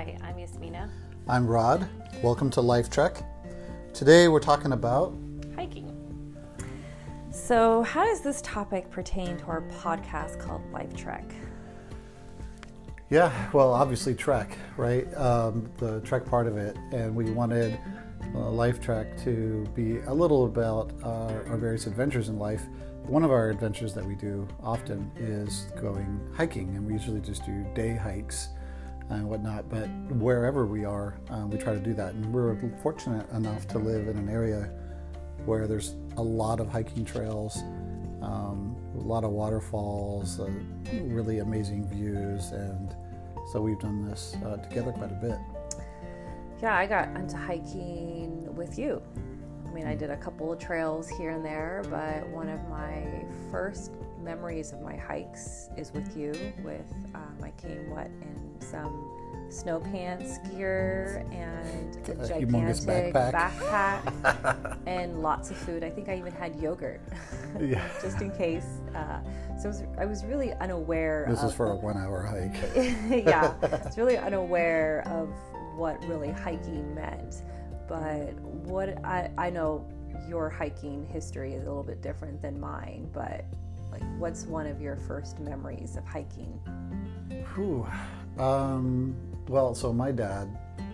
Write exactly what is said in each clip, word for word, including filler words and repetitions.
Hi, I'm Yasmina. I'm Rod. Welcome to Life Trek. Today we're talking about hiking. So, how does this topic pertain to our podcast called Life Trek? Yeah, well, obviously Trek, right? Um, the Trek part of it, and we wanted uh, Life Trek to be a little about our, our various adventures in life. One of our adventures that we do often is going hiking, and we usually just do day hikes and whatnot, but wherever we are, um, we try to do that. And we're fortunate enough to live in an area where there's a lot of hiking trails, um, a lot of waterfalls, uh, really amazing views, and so we've done this uh, together quite a bit. Yeah, I got into hiking with you. I mean, I did a couple of trails here and there, but one of my first memories of my hikes is with you. With um, I came what in some snow pants, gear, and a, a gigantic backpack, backpack and lots of food. I think I even had yogurt, yeah. just in case. Uh, so it was, I was really unaware. This of, is for a one-hour hike. Yeah, I was really unaware of what really hiking meant. But what I, I know your hiking history is a little bit different than mine, but like, what's one of your first memories of hiking? Whew. Um, well, so my dad,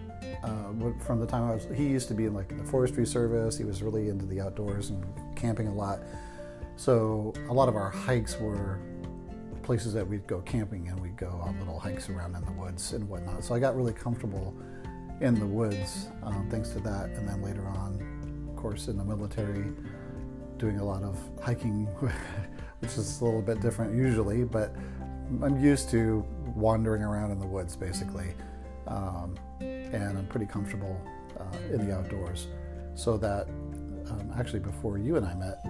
uh, from the time I was, he used to be in like the forestry service. He was really into the outdoors and camping a lot. So a lot of our hikes were places that we'd go camping, and we'd go on little hikes around in the woods and whatnot. So I got really comfortable in the woods, um, thanks to that. And then later on, of course, in the military, doing a lot of hiking, which is a little bit different usually, but I'm used to wandering around in the woods basically. Um, and I'm pretty comfortable uh, in the outdoors. So that um, actually before you and I met,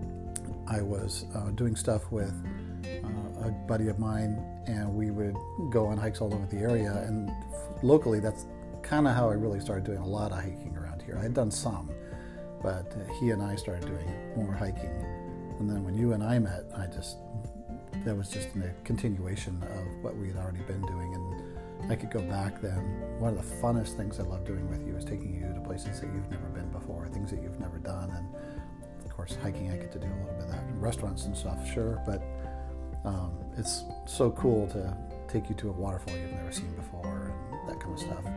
I was uh, doing stuff with uh, a buddy of mine, and we would go on hikes all over the area. And locally, that's kind of how I really started doing a lot of hiking around here. I had done some, but uh, he and I started doing more hiking. And then when you and I met, I just, that was just a continuation of what we had already been doing. And I could go back then. One of the funnest things I love doing with you is taking you to places that you've never been before, things that you've never done. And of course, hiking, I get to do a little bit of that. Restaurants and stuff, sure, but um, it's so cool to take you to a waterfall you've never seen before and that kind of stuff.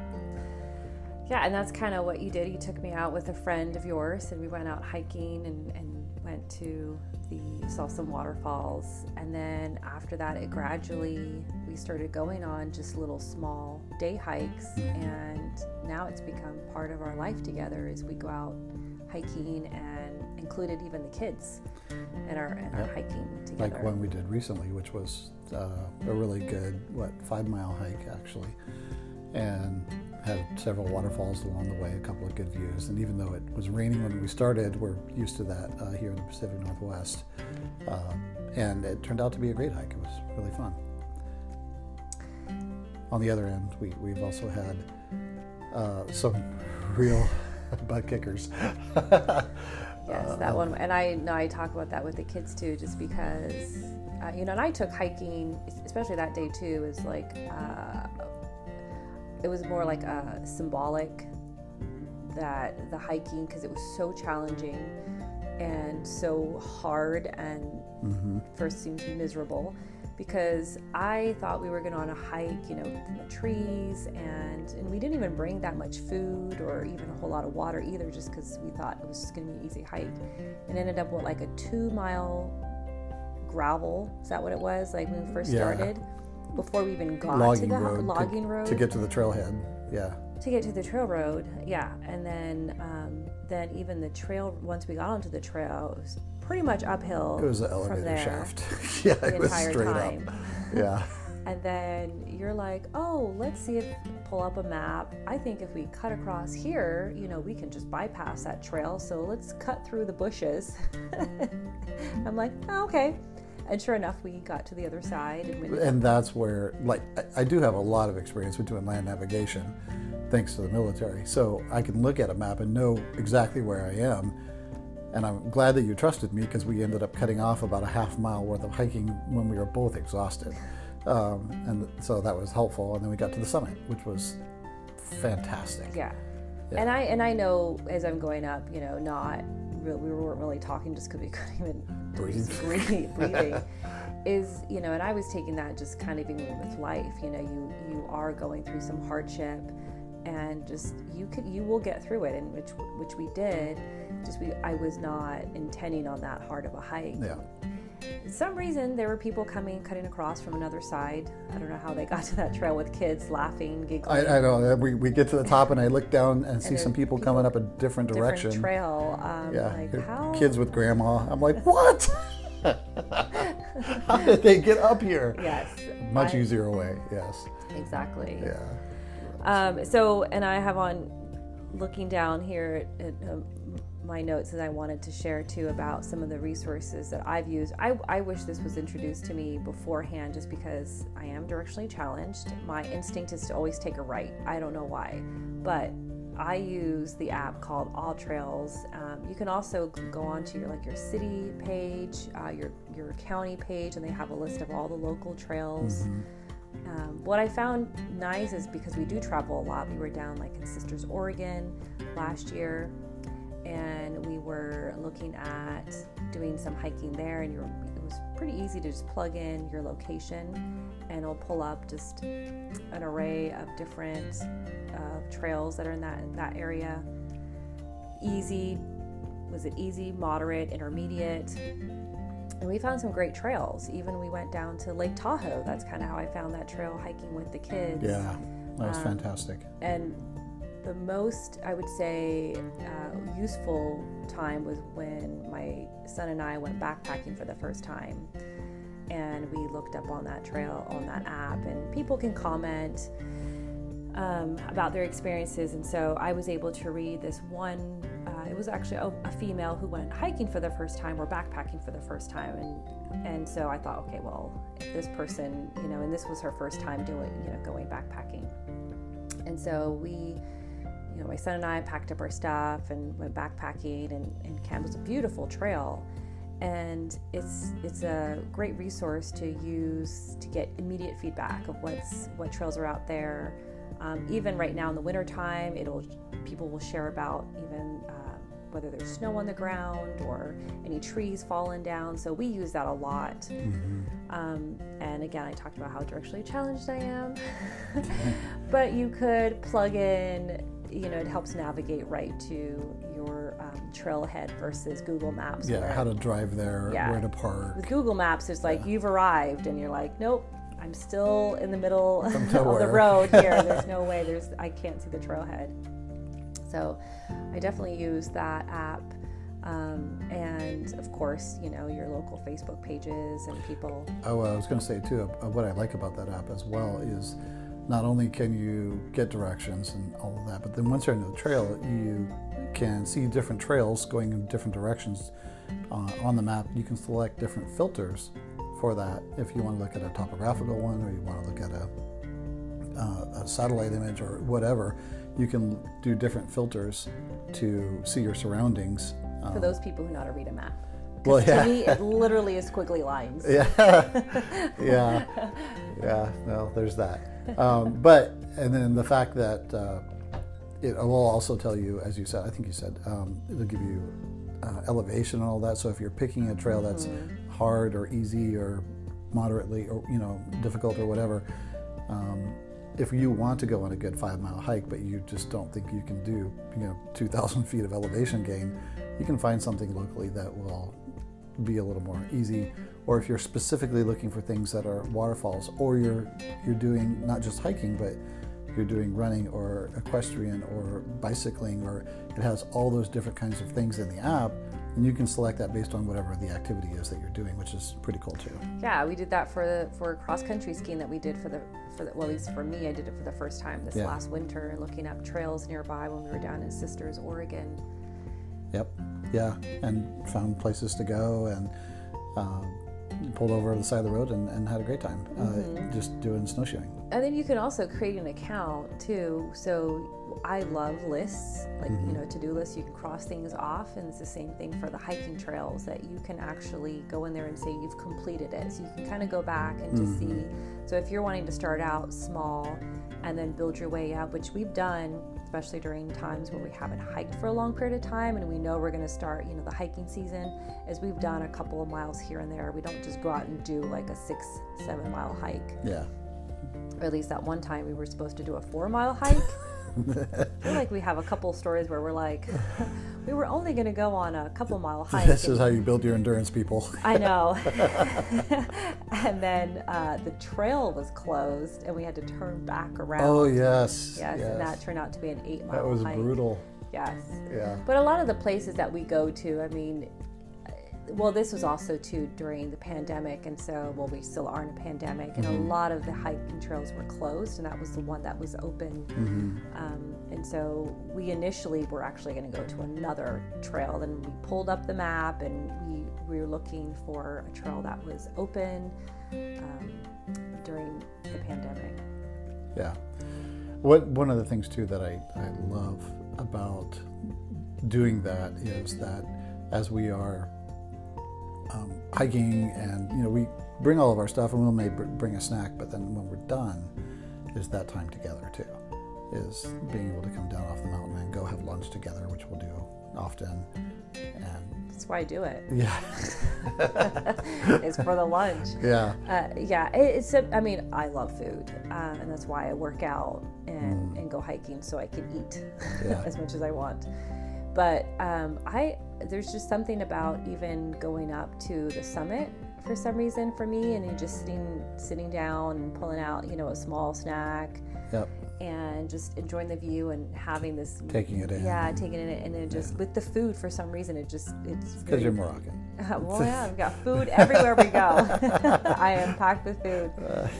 Yeah, and that's kind of what you did. You took me out with a friend of yours, and we went out hiking and, and went to the, saw some waterfalls. And then after that, it gradually, we started going on just little small day hikes. And now it's become part of our life together as we go out hiking, and included even the kids in our, in our yep. hiking together. Like one we did recently, which was uh, a really good, what, five mile hike actually. And had several waterfalls along the way, a couple of good views. And even though it was raining when we started, we're used to that uh, here in the Pacific Northwest. Uh, and it turned out to be a great hike. It was really fun. On the other end, we, we've also had uh, some real butt kickers. Yes, that one. And I know I talk about that with the kids too, just because, uh, you know, and I took hiking, especially that day too, is like, uh, it was more like a symbolic that the hiking, because it was so challenging and so hard, and mm-hmm. first seemed miserable, because I thought we were going on a hike, you know, in the trees, and, and we didn't even bring that much food or even a whole lot of water either, just because we thought it was just going to be an easy hike, and ended up with like a two mile gravel. Is that what it was? Like when we first yeah. started? Before we even got logging to the road logging to, road to get to the trailhead, yeah. To get to the trail road, yeah, and then um, then even the trail. Once we got onto the trail, it was pretty much uphill. It was an from elevator there shaft. yeah, the it was entire straight time. up. Yeah. And then you're like, oh, let's see if pull up a map. I think if we cut across here, you know, we can just bypass that trail. So let's cut through the bushes. I'm like, oh, okay. And sure enough, we got to the other side. And, and that's where, like, I, I do have a lot of experience with doing land navigation, thanks to the military. So I can look at a map and know exactly where I am. And I'm glad that you trusted me, because we ended up cutting off about a half mile worth of hiking when we were both exhausted. Um, and so that was helpful. And then we got to the summit, which was fantastic. Yeah. Yeah. And I and I know as I'm going up, you know, not really, we weren't really talking just because we couldn't even Breathe. breathe, breathing. Is, you know, and I was taking that just kind of even with life. You know, you you are going through some hardship, and just you could you will get through it, and which which we did. Just we I was not intending on that hard of a hike. Yeah. For some reason, there were people coming, cutting across from another side. I don't know how they got to that trail with kids laughing, giggling. I, I know. We, we get to the top and I look down and see And some people, people- coming up a different direction. Different trail. Um, Yeah. like They're how kids with grandma. I'm like, what? How did they get up here? Yes. Much I- easier way. Yes. Exactly. Yeah. Um, so, and I have on looking down here at, at um, my notes that I wanted to share too about some of the resources that I've used. I, I wish this was introduced to me beforehand, just because I am directionally challenged. My instinct is to always take a right. I don't know why, but I use the app called All Trails. Um, you can also go onto your like your city page, uh, your your county page, and they have a list of all the local trails. Mm-hmm. Um, what I found nice is because we do travel a lot. We were down like in Sisters, Oregon last year, and we were looking at doing some hiking there, and you're, it was pretty easy to just plug in your location and it'll pull up just an array of different uh, trails that are in that, that area. Easy, was it easy, moderate, intermediate? And we found some great trails. Even we went down to Lake Tahoe. That's kind of how I found that trail, hiking with the kids. Yeah. That was Um, fantastic. And the most, I would say, uh, useful time was when my son and I went backpacking for the first time. And we looked up on that trail, on that app, and people can comment um, about their experiences. And so I was able to read this one, uh, it was actually a, a female who went hiking for the first time or backpacking for the first time. And, and so I thought, okay, well, if this person, you know, and this was her first time doing, you know, going backpacking. And so we, you know, my son and I packed up our stuff and went backpacking, and, and Camp was a beautiful trail. And it's it's a great resource to use to get immediate feedback of what's what trails are out there. Um, even right now in the wintertime, it'll people will share about even uh, whether there's snow on the ground or any trees falling down. So we use that a lot. Mm-hmm. Um, and again, I talked about how directionally challenged I am. But you could plug in, you know, it helps navigate right to your um, trailhead versus Google Maps. Yeah, where how to drive there, Yeah. where to park. with Google Maps, it's like Yeah. you've arrived, and you're like, nope, I'm still in the middle From of the nowhere. road here. There's no way. There's I can't see the trailhead. So I definitely use that app. Um, and of course, you know, your local Facebook pages and people. Oh, I was going to say too, uh, what I like about that app as well is not only can you get directions and all of that, but then once you're into the trail, you can see different trails going in different directions uh, on the map. You can select different filters for that if you want to look at a topographical one, or you want to look at a, uh, a satellite image or whatever. You can do different filters to see your surroundings. For those people who know how to read a map. 'Cause Well, yeah. To me, it literally is squiggly lines. Yeah, yeah, yeah. No, there's that. Um, but and then the fact that uh, it will also tell you, as you said, I think you said, um, it'll give you uh, elevation and all that. So if you're picking a trail that's Mm-hmm. hard or easy or moderately or you know difficult or whatever, um, if you want to go on a good five mile hike, but you just don't think you can do you know two thousand feet of elevation gain, you can find something locally that will be a little more easy. Or if you're specifically looking for things that are waterfalls, or you're you're doing not just hiking, but you're doing running or equestrian or bicycling, or it has all those different kinds of things in the app, and you can select that based on whatever the activity is that you're doing, which is pretty cool too. Yeah, we did that for the for cross country skiing that we did for the for the well, at least for me, I did it for the first time this Yeah. last winter, looking up trails nearby when we were down in Sisters, Oregon. Yep. Yeah, and found places to go, and um, pulled over on the side of the road and, and had a great time mm-hmm. uh, just doing snowshoeing. And then you can also create an account too. So I love lists, like, mm-hmm. you know, to-do lists. You can cross things off, and it's the same thing for the hiking trails, that you can actually go in there and say you've completed it. So you can kind of go back and just mm-hmm. see. So if you're wanting to start out small and then build your way up, which we've done, especially during times when we haven't hiked for a long period of time and we know we're going to start, you know, the hiking season, is we've done a couple of miles here and there. We don't just go out and do like a six, seven mile hike. Yeah. Or at least that one time we were supposed to do a four mile hike. I feel like we have a couple stories where we're like, we were only going to go on a couple mile hike. This is how you build your endurance, people. I know. And then uh, the trail was closed and we had to turn back around. Oh, yes. Yes, yes. and that turned out to be an eight mile hike. That was hike. brutal. Yes. Yeah. But a lot of the places that we go to, I mean, well, this was also too during the pandemic, and so, well, we still are in a pandemic, and mm-hmm. a lot of the hiking trails were closed, and that was the one that was open. Mm-hmm. Um, and so we initially were actually going to go to another trail, then we pulled up the map, and we, we were looking for a trail that was open um, during the pandemic. Yeah. What one of the things too that I, I love about doing that is that as we are Um, hiking, and you know, we bring all of our stuff, and we'll may br- bring a snack, but then when we're done is that time together too, is being able to come down off the mountain and go have lunch together, which we'll do often. And that's why I do it. Yeah. It's for the lunch. Yeah. Uh, yeah. It, it's a, I mean, I love food, uh, and that's why I work out and, mm. and go hiking, so I can eat yeah. as much as I want. But um, I there's just something about even going up to the summit for some reason for me, and you just sitting sitting down and pulling out, you know, a small snack. Yep. And just enjoying the view and having this taking it in. Yeah, taking it in, and then just yeah. with the food for some reason it just it's because you're Moroccan. Uh, well, yeah, I've got food everywhere we go. I am packed with food.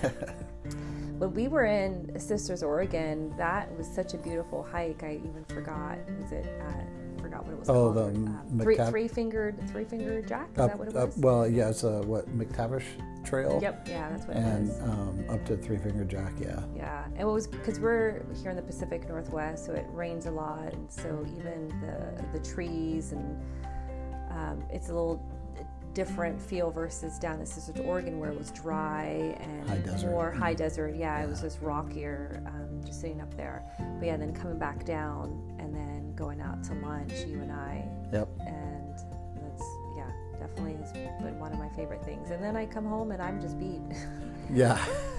When we were in Sisters, Oregon, that was such a beautiful hike. I even forgot. Was it? Uh, forgot what it was oh, called. the um, three, three fingered, three fingered Jack. Is up, that what it up, was? well, yeah, it's a what McTavish Trail. Yep, yeah, that's what and, it was. And um, up to Three Fingered Jack, yeah. Yeah, and it was because we're here in the Pacific Northwest, so it rains a lot, and so even the the trees and um, it's a little different feel versus down in Sisters, Oregon, where it was dry and high desert. more high desert. Yeah, yeah, it was just rockier, um, just sitting up there. But yeah, then coming back down and then going out to lunch, you and I. Yep. And that's, yeah, definitely has been one of my favorite things. And then I come home and I'm just beat. Yeah.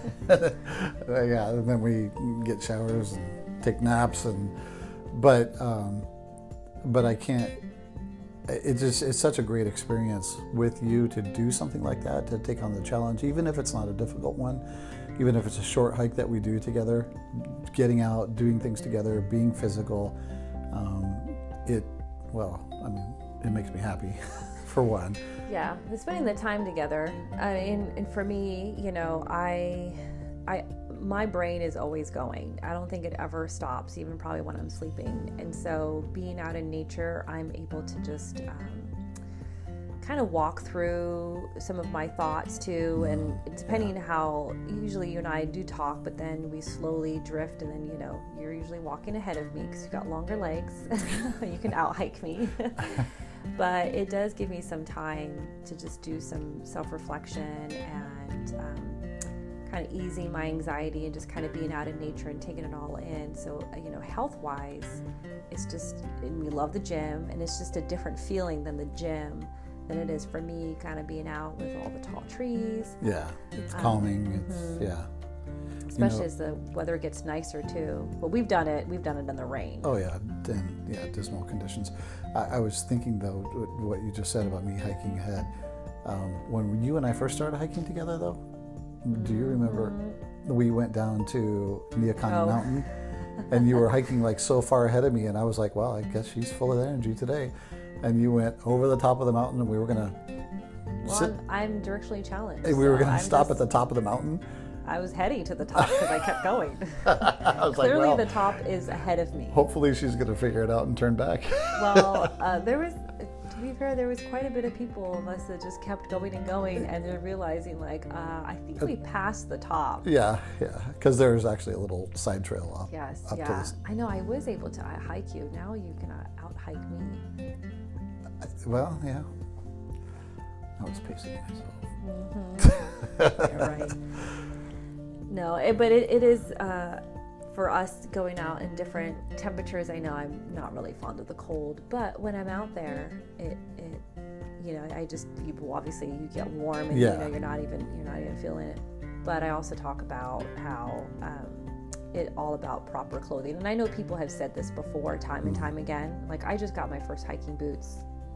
Yeah, and then we get showers and take naps, and but um, but I can't. It just it's such a great experience with you to do something like that, to take on the challenge, even if it's not a difficult one, even if it's a short hike that we do together, getting out, doing things together, being physical. Um, it, well, I mean, it makes me happy, for one. Yeah, spending the time together. I mean, and for me, you know, I, I. my brain is always going. I don't think it ever stops, even probably when I'm sleeping. And so being out in nature, I'm able to just um, kind of walk through some of my thoughts too. And depending yeah. how, usually you and I do talk, but then we slowly drift, and then, you know, you're usually walking ahead of me because you've got longer legs. You can out hike me. But it does give me some time to just do some self-reflection and um, kind of easing my anxiety and just kind of being out in nature and taking it all in. So, you know, health-wise, it's just, and we love the gym, and it's just a different feeling than the gym than it is for me kind of being out with all the tall trees. Yeah, it's um, calming. It's, mm-hmm. yeah. Especially you know, as the weather gets nicer too. But we've done it, we've done it in the rain. Oh yeah, and yeah, dismal conditions. I, I was thinking though, what you just said about me hiking ahead. Um, when you and I first started hiking together though, do you remember mm-hmm. we went down to Neocani oh. Mountain, and you were hiking like so far ahead of me, and I was like, well, I guess she's full of energy today. And you went over the top of the mountain, and we were going to well, sit. I'm, I'm directionally challenged. We were so going to stop just, at the top of the mountain. I was heading to the top because I kept going. I was Clearly like, well, the top is ahead of me. Hopefully she's going to figure it out and turn back. Well, uh, there was... to be fair, there was quite a bit of people of us that just kept going and going, and then realizing like, uh, I think we passed the top. Yeah, yeah, because there's actually a little side trail up. Yes, up yeah. to this. I know. I was able to uh, hike you. Now you can uh, out hike me. Well, yeah. I was pacing myself. Mm-hmm. You're right. No, it, but it, it is. Uh, For us going out in different temperatures, I know I'm not really fond of the cold, but when I'm out there, it, it you know, I just, you, obviously you get warm and yeah. you know, you're not even, you're not even feeling it. But I also talk about how um, it all about proper clothing. And I know people have said this before, time and time again. Like, I just got my first hiking boots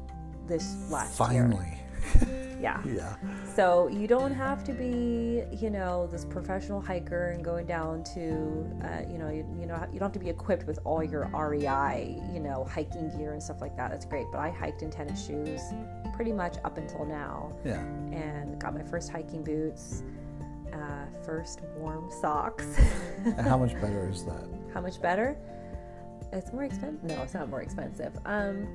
this last Finally. year. Finally. Yeah. Yeah. So you don't have to be, you know, this professional hiker and going down to, uh, you know, you, you know, you don't have to be equipped with all your R E I, you know, hiking gear and stuff like that. That's great. But I hiked in tennis shoes pretty much up until now. Yeah. And got my first hiking boots, uh, first warm socks. How much better is that? How much better? It's more expensive. No, it's not more expensive. Um,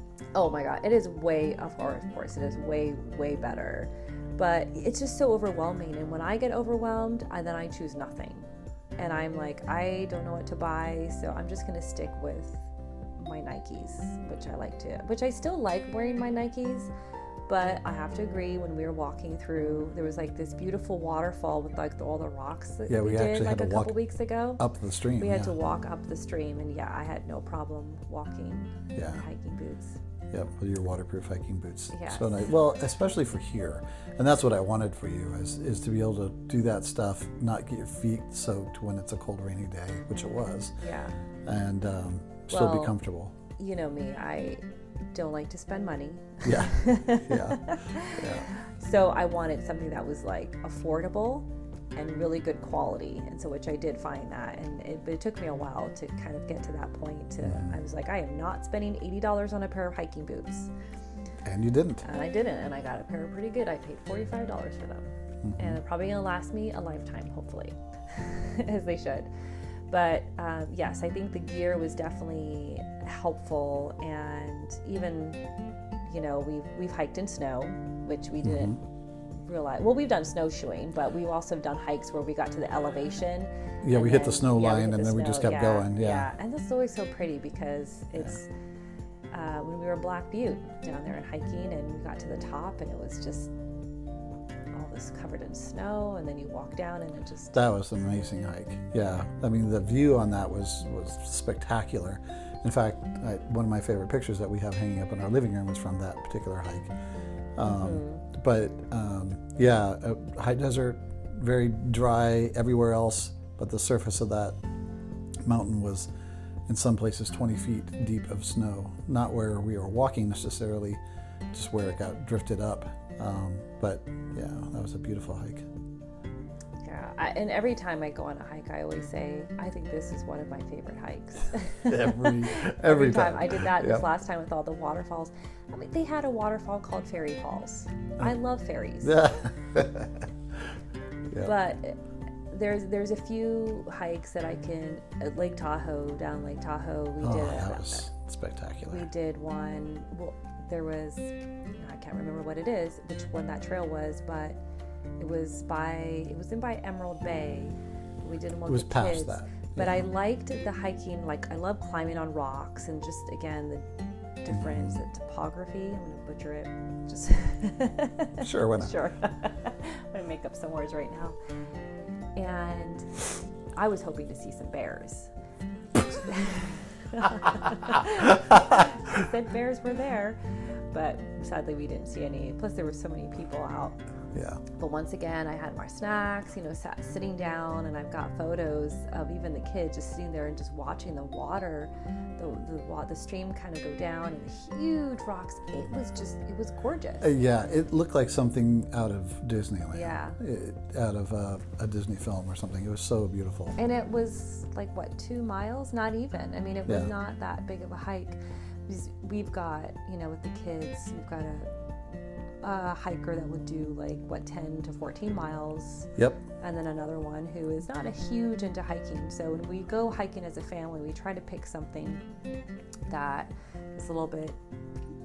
Oh my God, it is way, of course, of course, it is way, way better. But it's just so overwhelming. And when I get overwhelmed, I, then I choose nothing. And I'm like, I don't know what to buy, so I'm just going to stick with my Nikes, which I like to, which I still like wearing my Nikes. But I have to agree, when we were walking through, there was like this beautiful waterfall with like the, all the rocks that yeah, we, we did actually like had a to couple walk weeks ago. Up the stream. We had yeah. to walk up the stream, and yeah, I had no problem walking yeah. in hiking boots. Yep, with your waterproof hiking boots. Yes. So nice. Well, especially for here, and that's what I wanted for you is is to be able to do that stuff, not get your feet soaked when it's a cold, rainy day, which it was. Yeah. And um, still well, be comfortable. You know me, I don't like to spend money. Yeah. Yeah. Yeah. So I wanted something that was like affordable and really good quality, and so which I did find that, and it, but it took me a while to kind of get to that point. To Mm. I was like, I am not spending eighty dollars on a pair of hiking boots, And you didn't. and I didn't, and I got a pair pretty good. I paid forty-five dollars for them, Mm-hmm. and they're probably gonna last me a lifetime, hopefully, as they should. But um, yes, I think the gear was definitely helpful, and even, you know, we've we've hiked in snow, which we didn't. Mm-hmm. realize. Well, we've done snowshoeing, but we've also done hikes where we got to the elevation. Yeah, we and hit then- the snow yeah, we line hit and the then we snow, just kept yeah, going. Yeah. Yeah, and that's always so pretty because it's uh, when we were in Black Butte down there and hiking, and we got to the top, and it was just all this covered in snow, and then you walk down, and it just That was an amazing hike. Yeah, I mean the view on that was was spectacular. In fact, I, one of my favorite pictures that we have hanging up in our living room was from that particular hike. Um, mm-hmm. But um, yeah, uh, high desert, very dry everywhere else, but the surface of that mountain was in some places twenty feet deep of snow. Not where we were walking necessarily, just where it got drifted up. Um, but yeah, that was a beautiful hike. Yeah, I, and every time I go on a hike, I always say, I think this is one of my favorite hikes. Every every time. time. I did that Yep. this last time with all the waterfalls. I mean, they had a waterfall called Fairy Falls. I love fairies. Yeah. But there's there's a few hikes that I can, at Lake Tahoe, down Lake Tahoe, we Oh, did that a, was spectacular. we did one, well, there was, I can't remember what it is, which one that trail was, but it was by, it was in by Emerald Bay. We did one It was with past kids. that. But yeah. I liked the hiking, like I love climbing on rocks and just, again, the different Mm-hmm. is it topography. I'm going to butcher it. Just Sure, why not? Sure. I'm going to make up some words right now. And I was hoping to see some bears. He said bears were there, but sadly we didn't see any. Plus there were so many people out. Yeah. But once again, I had my snacks, you know, sat, sitting down, and I've got photos of even the kids just sitting there and just watching the water, the the, wa- the stream kind of go down, and the huge rocks. It was just, it was gorgeous. Uh, yeah, it looked like something out of Disneyland. Yeah. It, out of uh, a Disney film or something. It was so beautiful. And it was like, what, two miles? Not even. I mean, it was Yeah. not that big of a hike. Because we've got, you know, with the kids, we've got a, a hiker that would do like, what, ten to fourteen miles. Yep. And then another one who is not a huge into hiking. So when we go hiking as a family, we try to pick something that is a little bit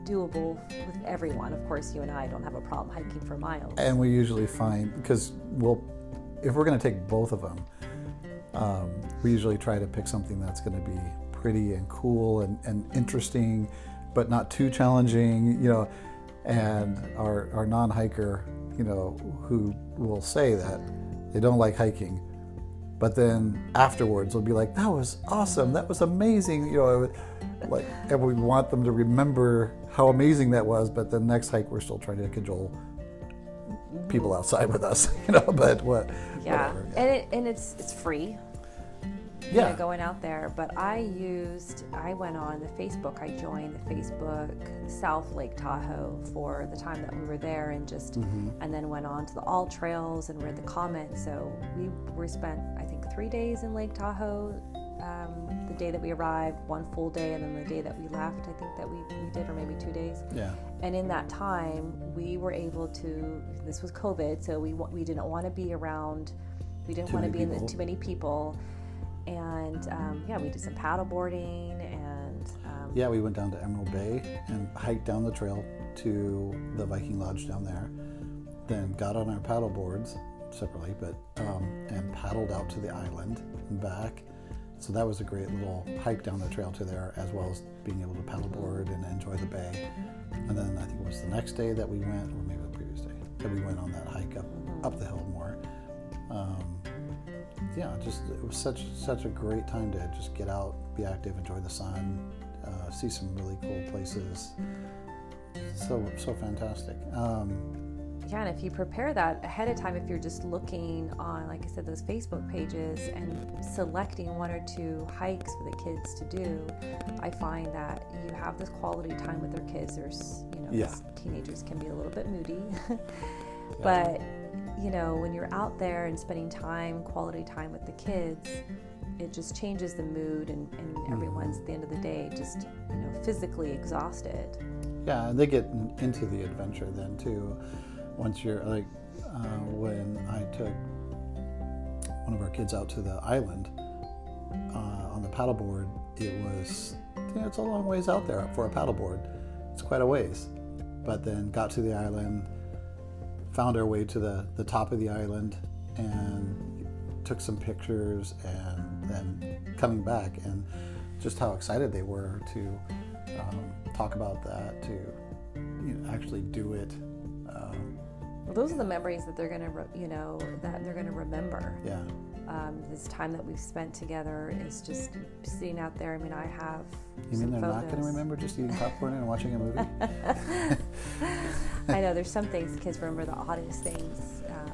doable with everyone. Of course, you and I don't have a problem hiking for miles. And we usually find, because we'll, if we're going to take both of them, um, we usually try to pick something that's going to be pretty and cool and, and interesting, but not too challenging, you know. And our, our non-hiker, you know, who will say that they don't like hiking, but then afterwards they'll be like, that was awesome, that was amazing, you know, like, and we want them to remember how amazing that was, but the next hike we're still trying to cajole people outside with us, you know, but what, yeah. whatever. Yeah. And, it, and it's it's free. Yeah. You know, going out there, but I used, I went on the Facebook, I joined the Facebook South Lake Tahoe for the time that we were there, and just, mm-hmm. and then went on to the All Trails and read the comments. So we we spent, I think, three days in Lake Tahoe. Um, the day that we arrived, one full day, and then the day that we left, I think that we, we did, or maybe two days. Yeah. And in that time, we were able to, this was COVID, so we we didn't want to be around, we didn't Too want to many be in the, people. too many people. And um, yeah, we did some paddle boarding, and um, yeah, we went down to Emerald Bay and hiked down the trail to the Viking Lodge down there. Then got on our paddle boards separately, but um, and paddled out to the island and back. So that was a great little hike down the trail to there, as well as being able to paddleboard and enjoy the bay. And then I think it was the next day that we went, or maybe the previous day, that we went on that hike up up the hill more. Um, yeah, just it was such such a great time to just get out, be active, enjoy the sun, uh, see some really cool places. So so fantastic. Um, yeah, and if you prepare that ahead of time, if you're just looking on, like I said, those Facebook pages and selecting one or two hikes for the kids to do, I find that you have this quality time with their kids. There's, you know, Yeah. teenagers can be a little bit moody, Yeah. but you know, when you're out there and spending time, quality time with the kids, it just changes the mood, and, and Mm-hmm. everyone's at the end of the day just, you know, physically exhausted. Yeah, and they get in- into the adventure then too. Once you're like, uh, when I took one of our kids out to the island uh, on the paddleboard, it was, you know, it's a long ways out there for a paddleboard. It's quite a ways. But then got to the island, found our way to the, the top of the island, and took some pictures, and then coming back, and just how excited they were to um, talk about that, to, you know, actually do it. Um, Well, those are the memories that they're going to, re- you know, that they're going to remember. yeah. Um, this time that we've spent together is just sitting out there. I mean, I have You some mean they're photos. not going to remember just eating popcorn and watching a movie? I know there's some things kids remember, the oddest things, um,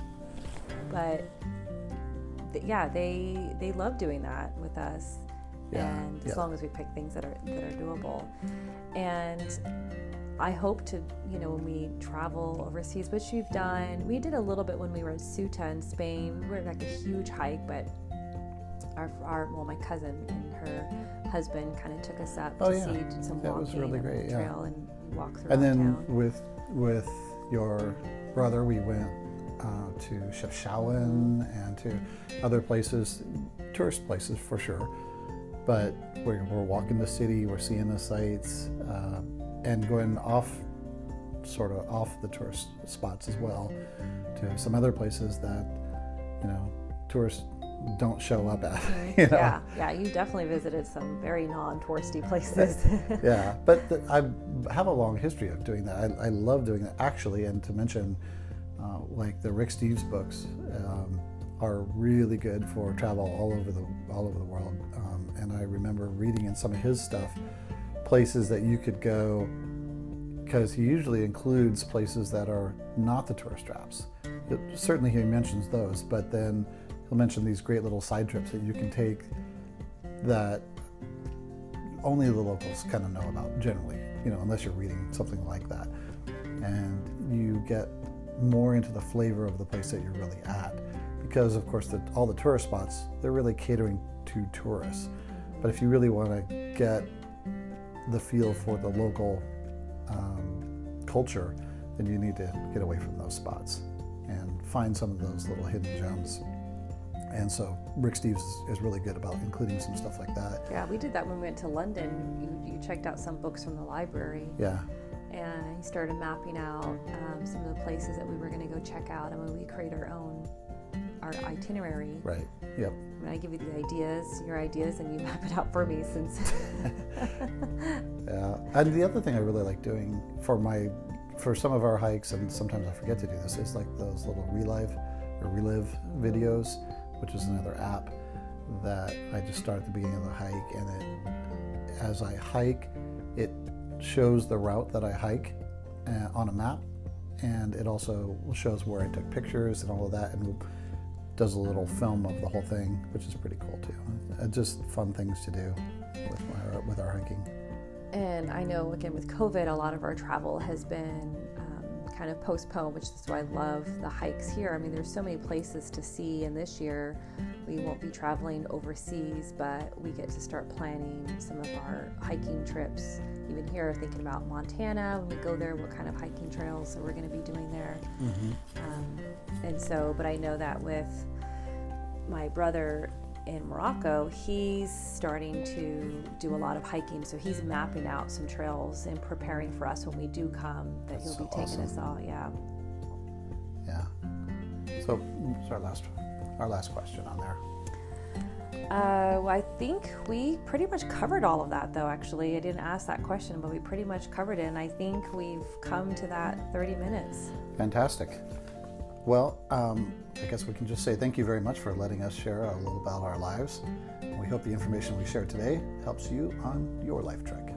but th- yeah, they they love doing that with us, Yeah, and yeah. as long as we pick things that are that are doable, and I hope to, you know, when we travel overseas, which we've done, we did a little bit when we were at Ceuta in Spain. We were like a huge hike, but our, our well, my cousin and her husband kind of took us up Oh, to yeah. see some That walking was really on great, the yeah. trail and walk through And then town. with with your brother, we went uh, to Chefchaouen and to other places, tourist places for sure. But we're, we're walking the city, we're seeing the sights, uh, and going off, sort of off the tourist spots as well, to some other places that, you know, tourists don't show up at. You know? Yeah, yeah, you definitely visited some very non-touristy places. Yeah, but the, I have a long history of doing that. I, I love doing that, actually. And to mention, uh, like the Rick Steves books um, are really good for travel all over the all over the world. Um, and I remember reading in some of his stuff places that you could go, because he usually includes places that are not the tourist traps. It, certainly he mentions those, but then he'll mention these great little side trips that you can take that only the locals kind of know about generally, you know, unless you're reading something like that. And you get more into the flavor of the place that you're really at, because of course the, all the tourist spots, they're really catering to tourists. But if you really want to get the feel for the local um, culture, then you need to get away from those spots and find some of those little hidden gems. And so Rick Steves is, is really good about including some stuff like that. Yeah, we did that when we went to London. You, you checked out some books from the library. Yeah. And he started mapping out um, some of the places that we were going to go check out. And when we create our own our itinerary. Right. Yep. When I give you the ideas, your ideas, and you map it out for me. Since. Yeah. And the other thing I really like doing for my for some of our hikes, and sometimes I forget to do this, is like those little relive or relive videos, which is another app that I just start at the beginning of the hike, and it, as I hike, it shows the route that I hike uh, on a map, and it also shows where I took pictures and all of that, and does a little film of the whole thing, which is pretty cool too. Uh, just fun things to do with my with our hiking. And I know, again, with COVID, a lot of our travel has been um, kind of postponed, which is why I love the hikes here. I mean, there's so many places to see, and this year we won't be traveling overseas, but we get to start planning some of our hiking trips. Even here, thinking about Montana, when we go there, what kind of hiking trails that we're going to be doing there. Mm-hmm. Um, and so, but I know that with my brother in Morocco, he's starting to do a lot of hiking, so he's mapping out some trails and preparing for us when we do come, that That's he'll so be taking awesome. us all. Yeah. Yeah. So it's our last our last question on there. Uh, well, I think we pretty much covered all of that, though. Actually, I didn't ask that question, but we pretty much covered it, and I think we've come to that thirty minutes. Fantastic. Well, um, I guess we can just say thank you very much for letting us share a little about our lives. We hope the information we shared today helps you on your life trek.